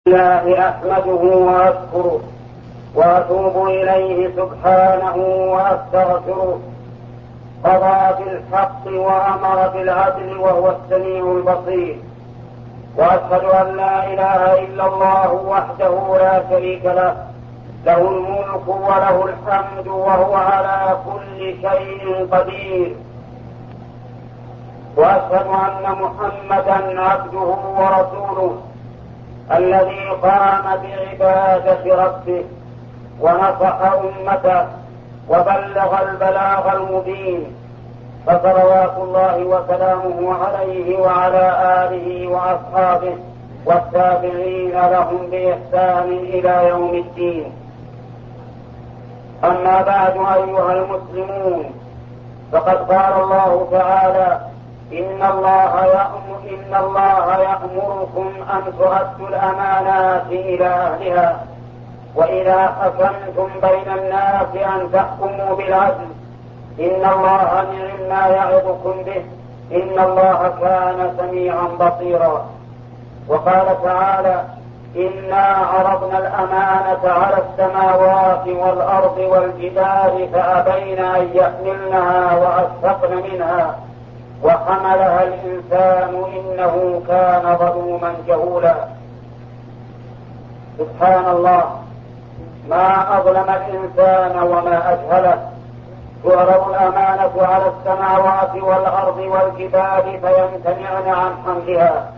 الله أحمده وأشكره وأتوب إليه سبحانه وأستغفره. قضى بالحق وأمر بالعدل وهو السميع البصير، وأشهد أن لا إله إلا الله وحده لا شريك له، له الملك وله الحمد وهو على كل شيء قدير. وأشهد أن محمدا عبده ورسوله الذي قام بعبادة ربه ونصح أمته وبلغ البلاغ المبين، فصلوات الله وسلامه عليه وعلى آله وأصحابه والتابعين لهم بإحسان إلى يوم الدين. أما بعد أيها المسلمون، فقد قال الله تعالى: إن الله يأمركم أن تؤدوا الأمانات إلى أهلها، وإذا حكمتم بين الناس أن تحكموا بالعدل، إن الله نعم ما يعظكم به، إن الله كان سميعا بصيرا. وقال تعالى: إنا عرضنا الأمانة على السماوات والأرض والجبال فأبين أن يحملنها وأشفقن منها وحملها الإنسان إنه كان ظلوما جهولا. سبحان الله، ما أظلم الإنسان وما أجهله. تعرض الأمانة على السماوات والأرض والجبال فيمتنعن عن حملها،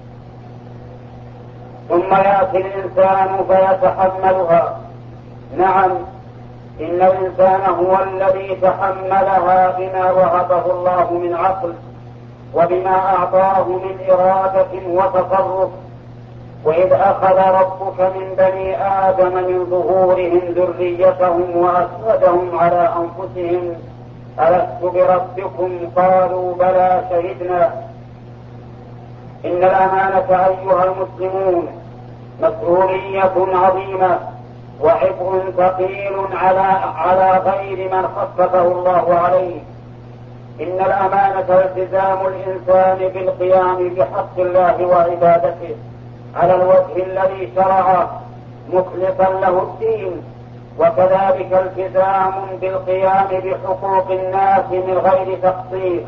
ثم يأتي الإنسان فيتحملها. نعم، إن الإنسان هو الذي تحملها بما وهبه الله من عقل وبما أعطاه من إرادة وتصرف. وإذ أخذ ربك من بني آدم من ظهورهم ذريتهم وأشهدهم على أنفسهم ألست بربكم قالوا بلى شهدنا. إن الأمانة أيها المسلمون مسؤولية عظيمة وعبء ثقيل على غير من خففه الله عليه. إن الأمانة التزام الإنسان بالقيام بحق الله وعبادته على الوجه الذي شرعه مخلصا له الدين، وكذلك التزام بالقيام بحقوق الناس من غير تقصير.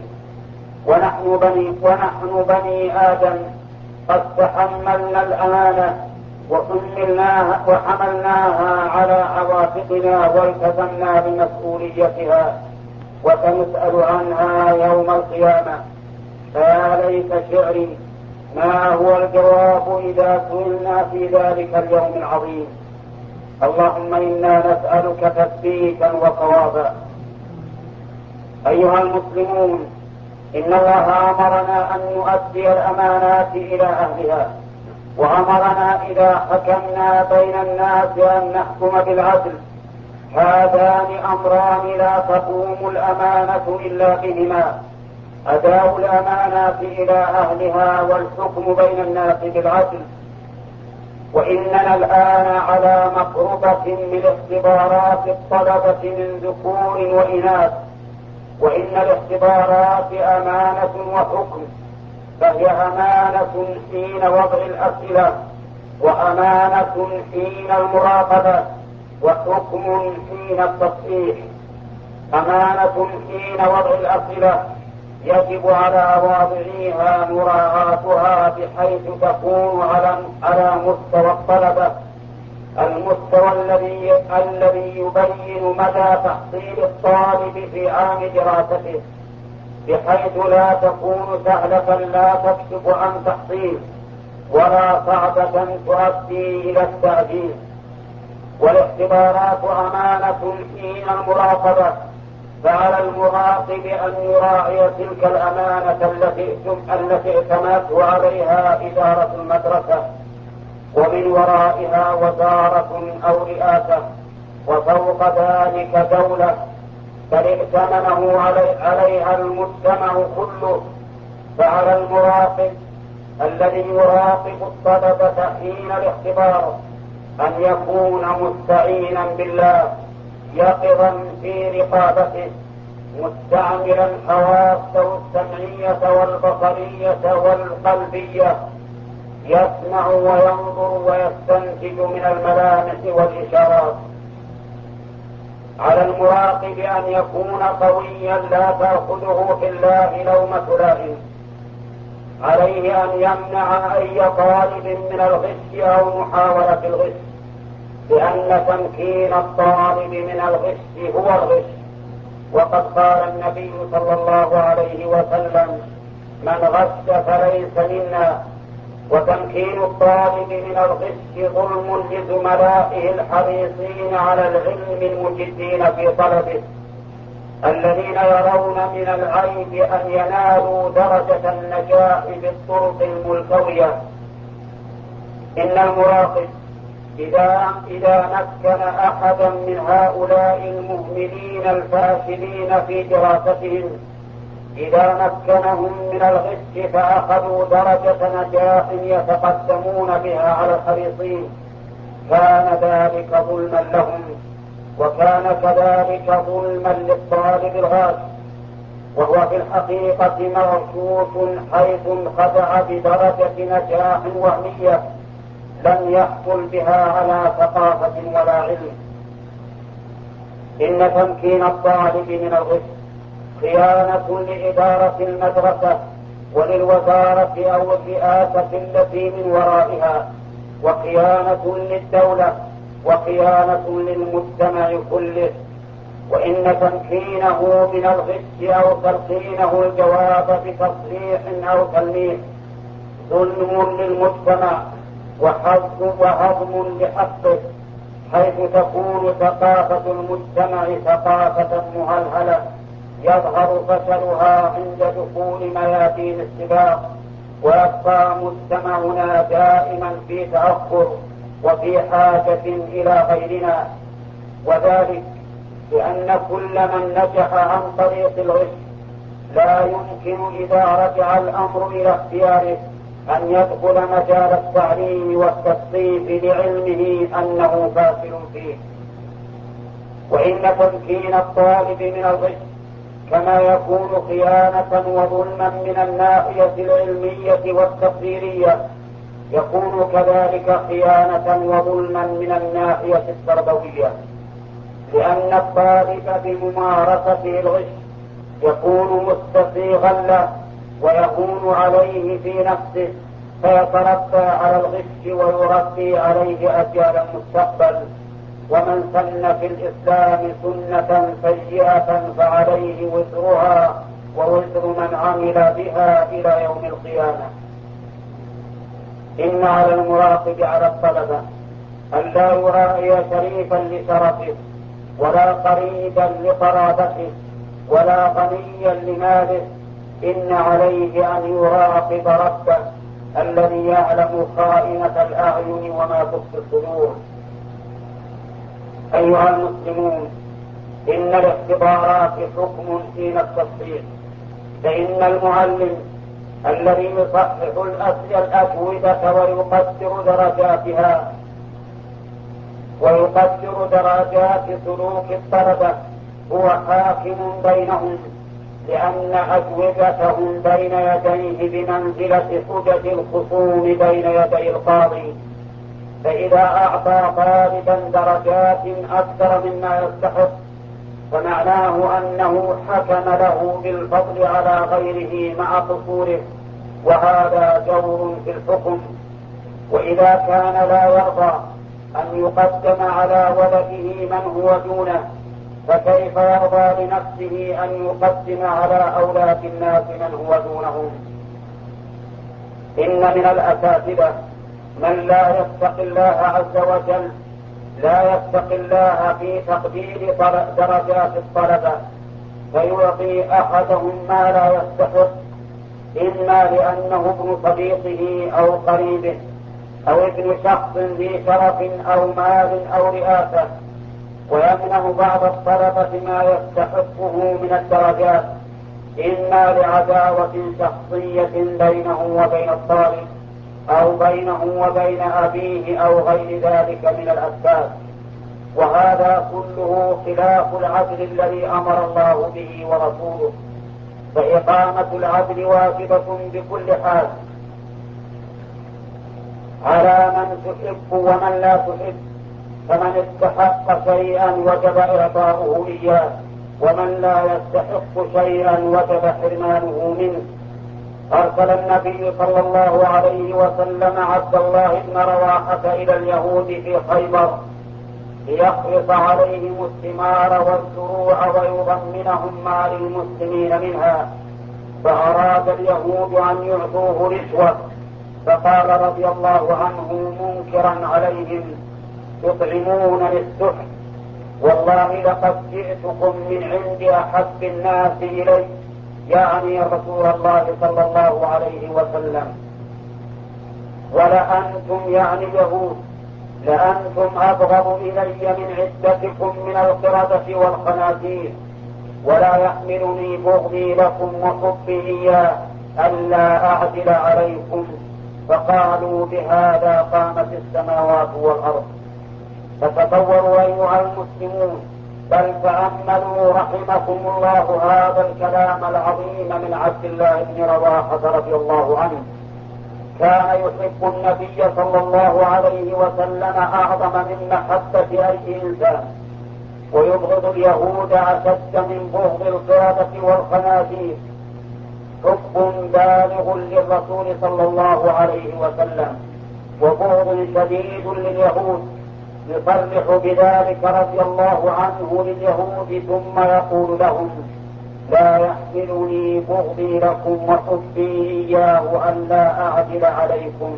ونحن بني آدم قد تحملنا الأمانة وحملناها على عواتقنا والتزمنا بمسؤوليتها، وسنسأل عنها يوم القيامة. فيا ليت شعري ما هو الجواب إذا سئلنا في ذلك اليوم العظيم. اللهم إنا نسألك تثبيتا وصوابا. أيها المسلمون، إن الله أمرنا أن نؤدي الأمانات إلى أهلها، وأمرنا إذا حكمنا بين الناس أن نحكم بالعدل. هذان أمران لا تقوم الأمانة إلا بهما: أداء الأمانات إلى أهلها والحكم بين الناس بالعدل. وإننا الآن على مقربة من اختبارات الطلبة من ذكور وإناث، وإن الاختبارات أمانة وحكم، فهي أمانة حين وضع الأسئلة، وأمانة حين المراقبة، وحكم حين التصحيح. أمانة حين وضع الأسئلة يجب على واضعيها مراعاتها بحيث تكون على مستوى الطلبة، المستوى الذي يبين مدى تحصيل الطالب في عام دراسته، بحيث لا تكون سهلة لا تكشف عن تحصيل ولا صعبة تؤدي إلى التعجيز. والاختبارات أمانة حين المراقبة، فعلى المراقب أن يراعي تلك الأمانة التي اعتمدت عليها إدارة المدرسة، ومن ورائها وزارة أو رئاسة، وفوق ذلك دولة، بل ائتمنه عليها المجتمع كله. فعلى المراقب الذي يراقب الطلبة حين الاختبار أن يكون مستعينا بالله، يقظا في رقابته، مستعملا حواسه السمعية والبصرية والقلبية يسمع وينظر ويستنتج من الملامح والإشارات. على المراقب أن يكون قويا لا تأخذه في الله لومة لائم. عليه أن يمنع أي طالب من الغش أو محاولة الغش، لأن تمكين الطالب من الغش هو الغش. وقد قال النبي صلى الله عليه وسلم: من غش فليس منا. وتمكين الطالب من الغش ظلم لزملائه الحريصين على العلم المجدين في طلبه، الذين يرون من العيب أن ينالوا درجة النجاح بالطرق الملتوية. إن المراقب إذا مكن أحدا من هؤلاء المهملين الفاشلين في دراستهم، إذا مكنهم من الغش فأخذوا درجة نجاح يتقدمون بها على الحريصين، كان ذلك ظلما لهم، وكان كذلك ظلما للطالب الغاش، وهو في الحقيقة مرشوش حيث انخدع بدرجة نجاح وهمية لم يحصل بها على ثقافة ولا علم. إن تمكين الطالب من الغش خيانة لإدارة المدرسة وللوزارة أو الرئاسة التي من ورائها، وخيانة للدولة، وخيانة للمجتمع كله. وإن تمكينه من الغش أو تلقينه الجواب بتصريح أو تلميح ظلم للمجتمع وهضم لحقه، حيث تكون ثقافة المجتمع ثقافة مهلهلة يظهر فشلها عند دخول ميادين السباق، ويبقى مجتمعنا دائما في تأخر وفي حاجة إلى غيرنا. وذلك لأن كل من نجح عن طريق الغش لا يمكن إذا رجع الأمر إلى اختياره أن يدخل مجال التعليم والتصنيف لعلمه أنه فاشل فيه. وإن تمكين الطالب من الغش كما يكون خيانة وظلما من الناحية العلمية والتقديرية، يكون كذلك خيانة وظلما من الناحية التربوية، لأن الطالب بممارسته الغش يكون مستسيغا له ويكون عليه في نفسه، فيتربى على الغش ويربي عليه أجيال المستقبل. ومن سن في الإسلام سنة سيئة فعليه وزرها ووزر من عمل بها إلى يوم القيامة. إن على المراقب على الطلبة أن لا يرائي شريفا لشرفه، ولا قريبا لقرابته، ولا غنيا لماله. إن عليه أن يراقب ربه الذي يعلم خائنة الأعين وما تخفي الصدور. أيها المسلمون، إن الاختبارات حكم حين التصحيح، فإن المعلم الذي يصحح الأجوبة ويقدر درجات سلوك الطلبة هو حاكم بينهم، لأن أجوبتهم بين يديه بمنزلة حجج الخصوم بين يدي القاضي. فإذا أعطى طالبا درجات أكثر مما يستحق فمعناه أنه حكم له بالفضل على غيره مع قصوره، وهذا جور في الحكم. وإذا كان لا يرضى أن يقدم على ولده من هو دونه، فكيف يرضى لنفسه أن يقدم على أولاد الناس من هو دونهم؟ إن من الأساتذة من لا يتقي الله عز وجل، لا يتقي الله في تقدير درجات الطلبة، فيعطي أحدهم ما لا يستحق، إما لأنه ابن صديقه أو قريبه، أو ابن شخص ذي شرف أو مال أو رئاسة، ويمنع بعض الطلبة ما يستحقه من الدرجات، إما لعداوة شخصية بينه وبين الطالب، أو بينه وبين أبيه، أو غير ذلك من الأسباب. وهذا كله خلاف العدل الذي أمر الله به ورسوله، فإقامة العدل واجبة بكل حال. على من تحب ومن لا تحب، فمن استحق شيئا وجب إعطاؤه إياه، ومن لا يستحق شيئا وجب حرمانه منه. أرسل النبي صلى الله عليه وسلم عبد الله بن رواحة إلى اليهود في خيبر ليخلص عليهم الثمار والزروع ويضمنهم ما للمسلمين منها، فأراد اليهود أن يعطوه رشوة، فقال رضي الله عنه منكرا عليهم: تطعمونني السحت، والله لقد جئتكم من عند أحب الناس إلي، يعني رسول الله صلى الله عليه وسلم، ولأنتم يعني اليهود لأنتم أبغض إلي من عدتكم من القردة والخنازير، ولا يحملني بغضي لكم وحبي إياه ألا أعدل عليكم. فقالوا: بهذا قامت السماوات والأرض. فتطوروا أيها المسلمون، بل تأملوا رحمكم الله هذا الكلام العظيم من عبد الله بن رواحة رضي الله عنه. كان يحب النبي صلى الله عليه وسلم أعظم من محبة أي إنسان، ويبغض اليهود أشد من بغض القردة والخنازير. حب بالغ للرسول صلى الله عليه وسلم وبغض شديد لليهود. يصرح بذلك رضي الله عنه لليهود ثم يقول لهم: لا يحملني بغضي لكم وحبي إياه أن لا أعدل عليكم.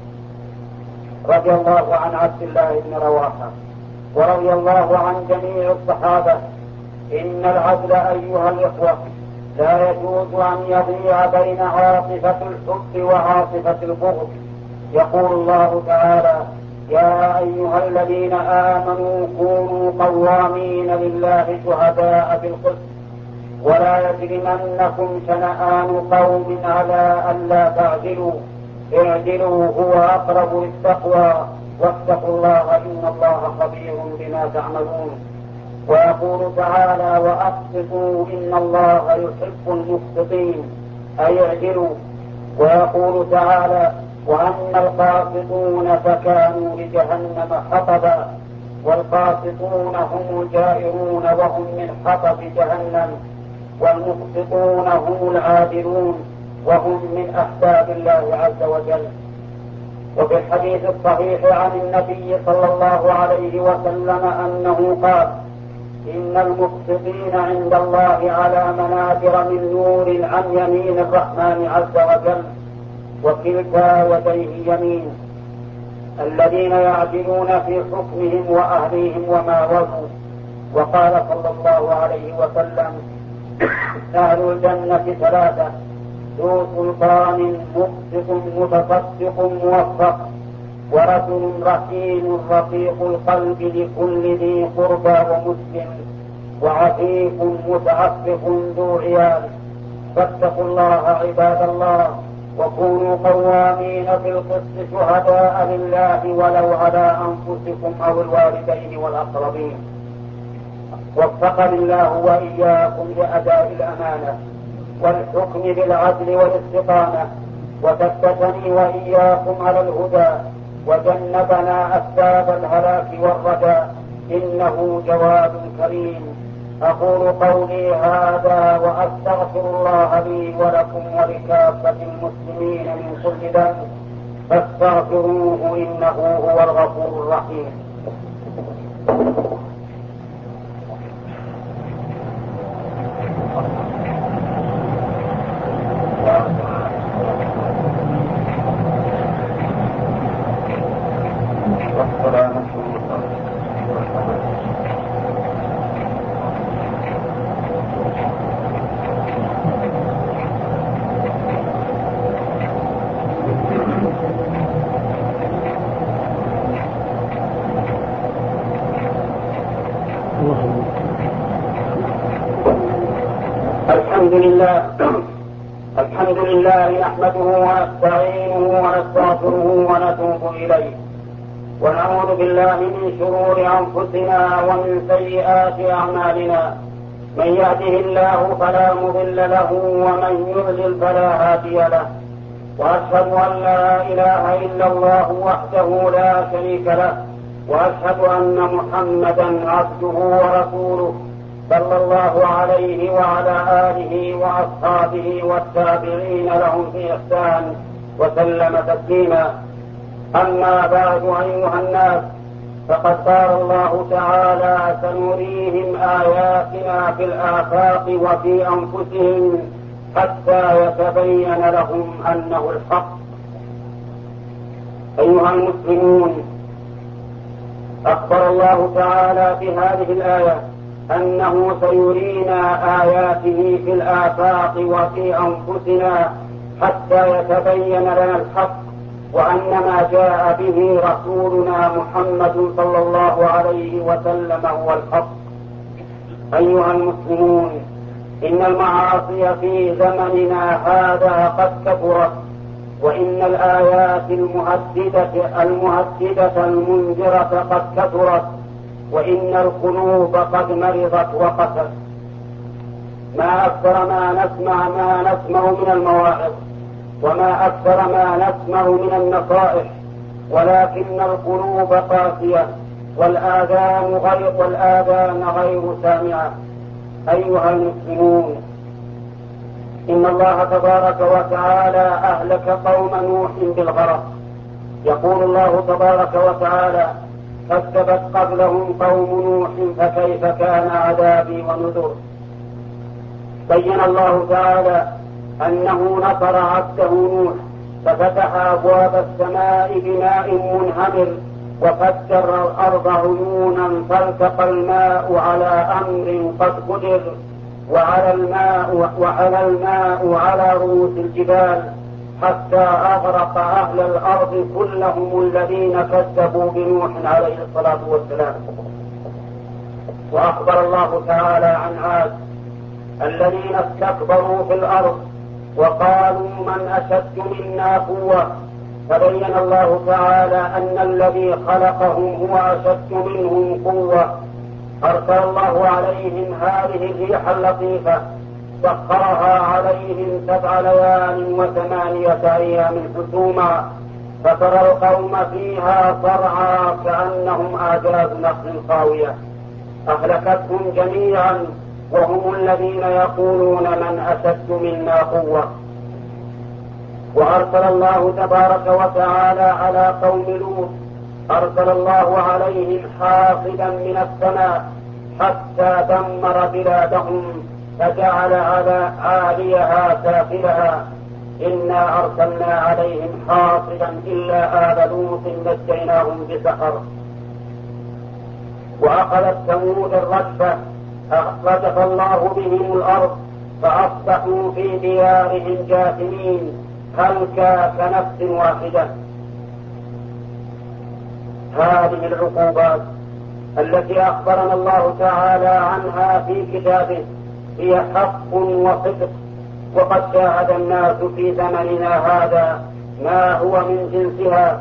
رضي الله عن عبد الله بن رواحة ورضي الله عن جميع الصحابة. إن العدل أيها الإخوة لا يجوز أن يضيع بين عاطفة الحب وعاطفة البغض. يقول الله تعالى: يا أيها الذين آمنوا كونوا قوامين لله شهداء بالقسط، ولا يجرمنكم شنآن قوم على ألا تعدلوا، اعدلوا هو أقرب للتقوى، واتقوا الله إن الله خبير بما تعملون. ويقول تعالى: وأقسطوا إن الله يحب المقسطين، أي اعدلوا. ويقول تعالى: وأما القاسطون فكانوا لجهنم حطبا. والقاسطون هم الجائرون وهم من حطب جهنم، والمقسطون هم العادلون وهم من أحباب الله عز وجل. وفي الحديث الصحيح عن النبي صلى الله عليه وسلم أنه قال: إن المقسطين عند الله على منابر من نور عن يمين الرحمن عز وجل، وكلتا يديه يمين، الذين يعدلون في حكمهم وأهليهم وما وزوا. وقال صلى الله عليه وسلم: أهل الجنة ثلاثة: ذو سلطان مقسط متصدق موفق، ورجل رحيم رقيق القلب لكل ذي قربى ومسلم، وعفيف متعفف ذو عيال. فاتقوا الله عباد الله، وكونوا قوامين بالقسط شهداء لله ولو على أنفسكم أو الوالدين والأقربين. وفقني الله وإياكم لأداء الأمانة والحكم بالعدل والاستقامة، وثبتني وإياكم على الهدى، وجنبنا أسباب الهلاك والردى، إنه جواد كريم. أقول قولي هذا وأستغفر الله لي ولكم ولكافة المسلمين من كل ذنب، فاستغفروه إنه هو الغفور الرحيم. الحمد لله نحمده ونستعينه ونستغفره ونتوب إليه، ونعوذ بالله من شرور أنفسنا ومن سيئات أعمالنا. من يهده الله فلا مضل له، ومن يضلل فلا هادي له. وأشهد أن لا إله إلا الله وحده لا شريك له، وأشهد أن محمدا عبده ورسوله صلى الله عليه وعلى آله وأصحابه والتابعين لهم في إحسان وسلم تسليما. أما بعد، أيها الناس، فقد قال الله تعالى: سنريهم آياتنا في الآفاق وفي أنفسهم حتى يتبين لهم أنه الحق. أيها المسلمون، أخبر الله تعالى في هذه الآية أنه سيرينا آياته في الآفاق وفي أنفسنا حتى يتبين لنا الحق، وأن ما جاء به رسولنا محمد صلى الله عليه وسلم هو الحق. أيها المسلمون، إن المعاصي في زمننا هذا قد كثرت، وإن الآيات المهددة المنذرة قد كثرت، وإن القلوب قد مرضت وقست. ما أكثر ما نسمع من المواعظ، وما أكثر ما نسمع من النصائح، ولكن القلوب قاسية والآذان غير سامعة. أيها المسلمون، إن الله تبارك وتعالى أهلك قوم نوح بالغرق. يقول الله تبارك وتعالى: كذبت قبلهم قوم نوح فكيف كان عذابي ونذر. بين الله تعالى أنه نصر عبده نوح، ففتح أبواب السماء بماء منهمر، وفجر الأرض عيونا، فالتقى الماء على أمر قد قدر، وعلى الماء على رؤوس الجبال، حتى أغرق أهل الأرض كلهم الذين كذبوا بنوح عليه الصلاة والسلام. وأخبر الله تعالى عن عاد الذين استكبروا في الأرض وقالوا: من أشد منا قوة. فبين الله تعالى أن الذي خلقهم هو أشد منهم قوة. أرسل الله عليهم هذه الريح اللطيفة، سخرها عليهم 7 ليال و8 أيام حسوما، فترى القوم فيها صرعى كأنهم أعجاز نخل خاوية، أهلكتهم جميعا، وهم الذين يقولون: من أشد منا قوة. وأرسل الله تبارك وتعالى على قوم لوط، أرسل الله عليهم حاصبا من السماء حتى دمر بلادهم، فجعل على عاليها سافلها. إنا أرسلنا عليهم حاصبا إلا آل لوط نجيناهم بسحر. وأخذت ثمود الرجفة، رجف الله بهم الأرض، فأصبحوا في ديارهم جاثمين، هلكا كنفس واحدة. هذه العقوبات التي أخبرنا الله تعالى عنها في كتابه هي حق وصدق، وقد شاهد الناس في زمننا هذا ما هو من جنسها.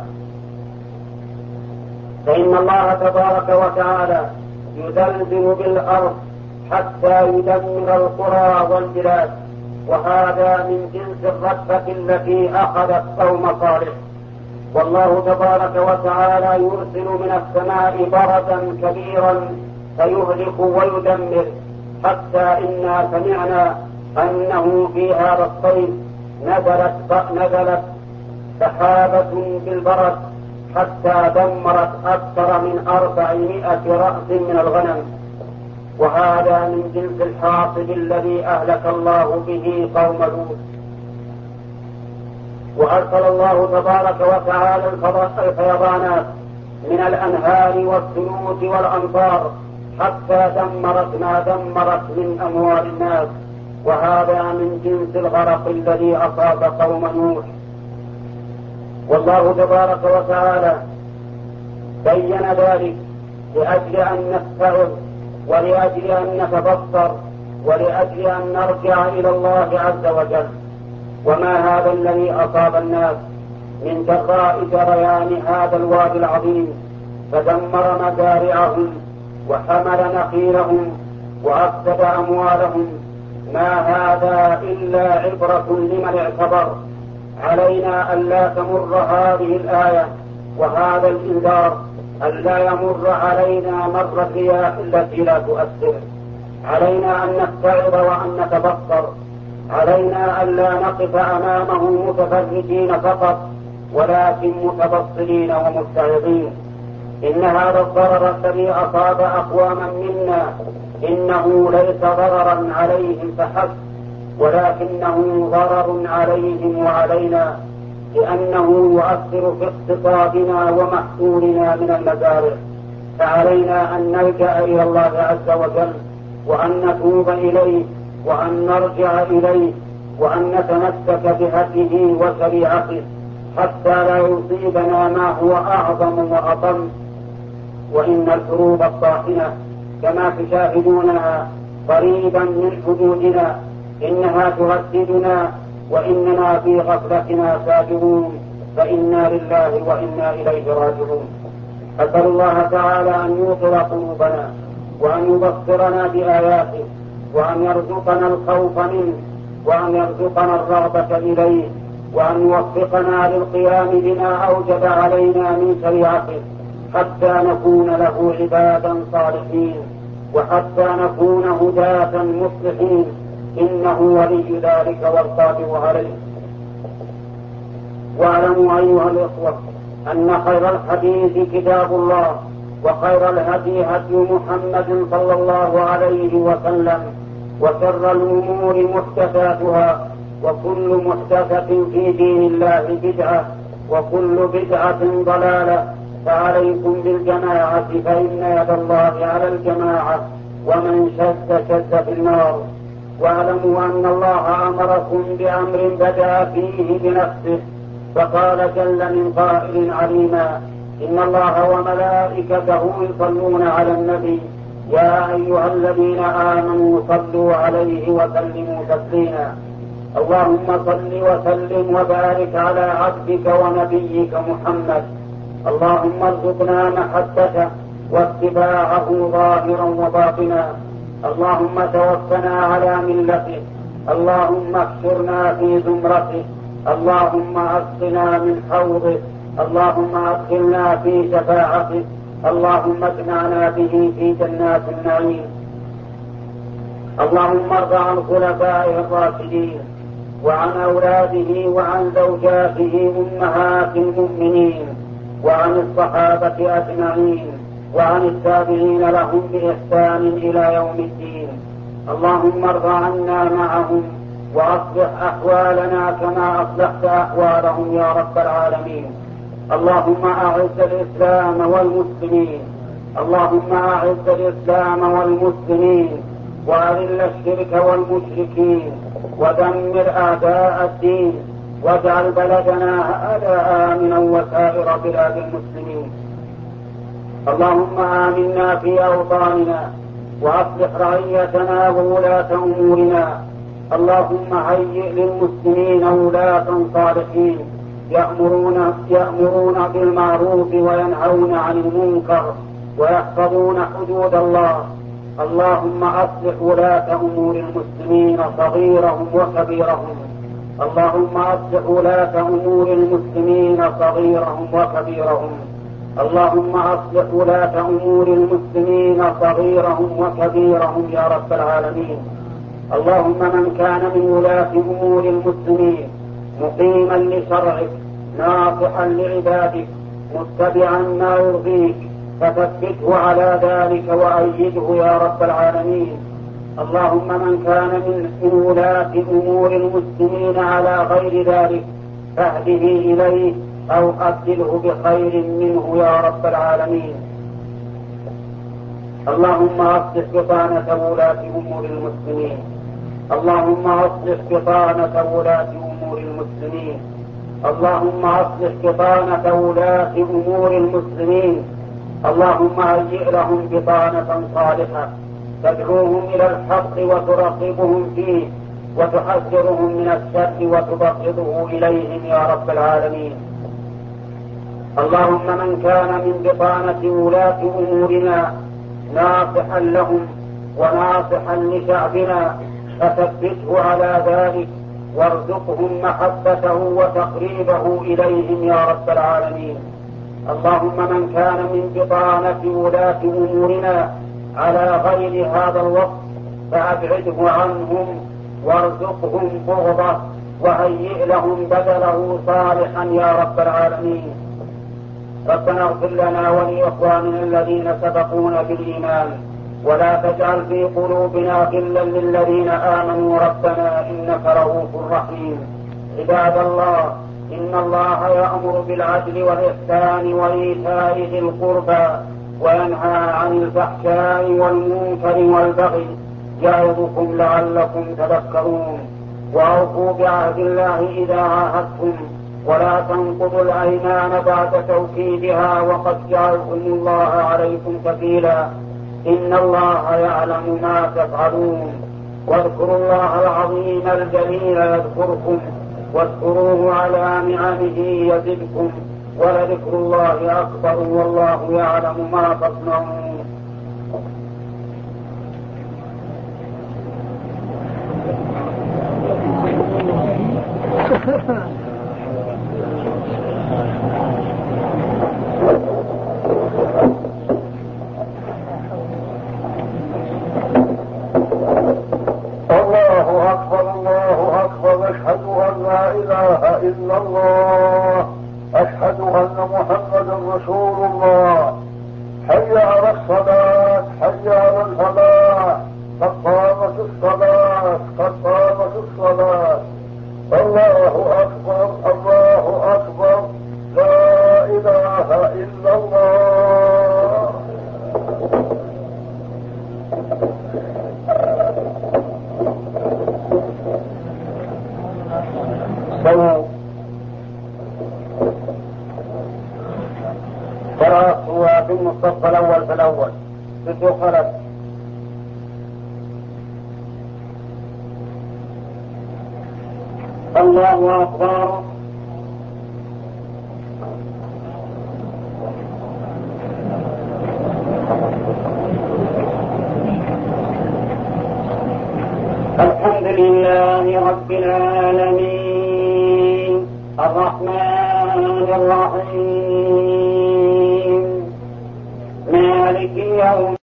فإن الله تبارك وتعالى يزلزل بالأرض حتى يدمر القرى والبلاد، وهذا من جنس الرجفة التي أخذت قوم صالح. والله تبارك وتعالى يرسل من السماء بردا كبيرا فيهلك ويدمر، حتى إنا سمعنا أنه في هذا الصيف نزلت سحابة بالبرد حتى دمرت أكثر من 400 رأس من الغنم، وهذا من جنس الحاصب الذي أهلك الله به قوم لوط. وأرسل الله تبارك وتعالى الفيضانات من الأنهار والثلوج والأمطار حتى دمرت ما دمرت من أموال الناس، وهذا من جنس الغرق الذي أصاب قوم نوح. والله تبارك وتعالى بين ذلك لأجل أن نستعظ، ولأجل أن نتبصر، ولأجل أن نرجع إلى الله عز وجل. وما هذا الذي أصاب الناس من جراء جريان هذا الوادي العظيم، فدمر مزارعهم وحمل نخيلهم وأفسد أموالهم، ما هذا إلا عبرة لمن اعتبر، علينا ألا تمر هذه الآية وهذا الإنذار ألا يمر علينا مر الرياح التي لا تؤثر. علينا أن نتعظ وأن نتبصر. علينا ألا نقف أمامه متفرجين فقط ولكن متبصرين ومتعظين. إن هذا الضرر الذي أصاب أقواما منا إنه ليس ضررا عليهم فحسب ولكنه ضرر عليهم وعلينا، لأنه يؤثر في اقتصادنا ومحصولنا من المزارع. فعلينا أن نلجأ إلى الله عز وجل وأن نتوب إليه وأن نرجع إليه وأن نتمسك بهديه وشريعته حتى لا يصيبنا ما هو أعظم وأطم. وإن الحروب الطاحنة كما تشاهدونها قريبا من حدودنا إنها تهددنا وإننا في غفلتنا ساجدون، فإنا لله وإنا إليه راجعون. أسأل الله تعالى أن يوقظ قلوبنا وأن يبصرنا بآياته وأن يرزقنا الخوف منه وأن يرزقنا الرغبة إليه وأن يوفقنا للقيام بما أوجب علينا من شريعته حتى نكون له عبادا صالحين وحتى نكون هداة مصلحين، إنه ولي ذلك والقادر عليه. واعلموا أيها الإخوة أن خير الحديث كتاب الله وخير الهدي هدي محمد صلى الله عليه وسلم وشر الأمور محدثاتها وكل محدثة في دين الله بدعة وكل بدعة ضلالة. فعليكم بالجماعة فإن يد الله على الجماعة ومن شد في النار. واعلموا أن الله أمركم بأمر بدأ فيه بنفسه فقال جل من قائل عليما: إن الله وملائكته يصلون على النبي يا أيها الذين آمنوا صلوا عليه وسلموا تسليما. اللهم صل وسلم وبارك على عبدك ونبيك محمد. اللهم ارزقنا محبته واتباعه ظاهرا وباطنا. اللهم توفنا على ملته. اللهم احشرنا في زمرته. اللهم اسقنا من حوضه. اللهم ادخلنا في شفاعته. اللهم اجمعنا به في جنات النعيم. اللهم ارض عن خلفائه الراشدين وعن اولاده وعن زوجاته امهات المؤمنين وعن الصحابة أجمعين وعن التابعين لهم بإحسان إلى يوم الدين. اللهم ارض عنا معهم وأصلح أحوالنا كما أصلحت أحوالهم يا رب العالمين. اللهم أعز الإسلام والمسلمين. اللهم أعز الإسلام والمسلمين وأذل الشرك والمشركين ودمر أعداء الدين واجعل بلدنا هذا آمنا وسائر بلاد المسلمين. اللهم آمنا في أوطاننا وأصلح رعيتنا وولاة أمورنا. اللهم هيئ للمسلمين ولاة صالحين يأمرون بالمعروف وينهون عن المنكر ويحفظون حدود الله. اللهم أصلح ولاة أمور المسلمين صغيرهم وكبيرهم. اللهم أصلح ولاة أمور المسلمين صغيرهم وكبيرهم. اللهم أصلح ولاة أمور المسلمين صغيرهم وكبيرهم يا رب العالمين. اللهم من كان من ولاة أمور المسلمين مقيما لشرعك ناصحا لعبادك متبعا ما يرضيك فثبته على ذلك وأيده يا رب العالمين. اللهم من كان من ولاة أمور المسلمين على غير ذلك فاهده إليه أو أبدله بخير منه يا رب العالمين. اللهم أصلح بطانة ولاة أمور المسلمين. اللهم أصلح بطانة ولاة أمور المسلمين. اللهم أصلح بطانة ولاة أمور المسلمين. اللهم هيئ لهم بطانة صالحة تدعوهم إلى الحق وترغبهم فيه وتحذرهم من الشر وتبغضه إليهم يا رب العالمين. اللهم من كان من بطانة ولاة أمورنا ناصحا لهم وناصحا لشعبنا فثبته على ذلك وارزقهم محبته وتقريبه إليهم يا رب العالمين. اللهم من كان من بطانة ولاة أمورنا على غير هذا الوقت فأبعده عنهم وارزقهم بغضه وهيئ لهم بدله صالحا يا رب العالمين. ربنا اغفر لنا ولإخواننا الذين سبقونا بالإيمان ولا تجعل في قلوبنا غلا للذين آمنوا ربنا إنك رؤوف رحيم. عباد الله، إن الله يأمر بالعدل والإحسان وإيتاء ذي القربى وينهى عن الفحشاء والمنكر والبغي يعظكم لعلكم تذكرون. وأوفوا بعهد الله إذا عاهدتم ولا تنقضوا الأيمان بعد توكيدها وقد جعلتم الله عليكم كفيلا إن الله يعلم ما تفعلون. واذكروا الله العظيم الجليل يذكركم واذكروه على نعمه يزدكم ولذكر الله أكبر والله يعلم ما تصنعون. الله أكبر الله أكبر. أشهد أن لا إله إلا الله. أشهد أن محمدا رسول الله. حي على الصلاة حي على الفلاح قد قامت الصلاة قد قامت الصلاة. الله أكبر الله أكبر. لا إله إلا الله. قرأت في المصطفى الأول فالأول بالدخلت. الله أكبر. الحمد لله رب العالمين الرحمن الرحيم مالك يوم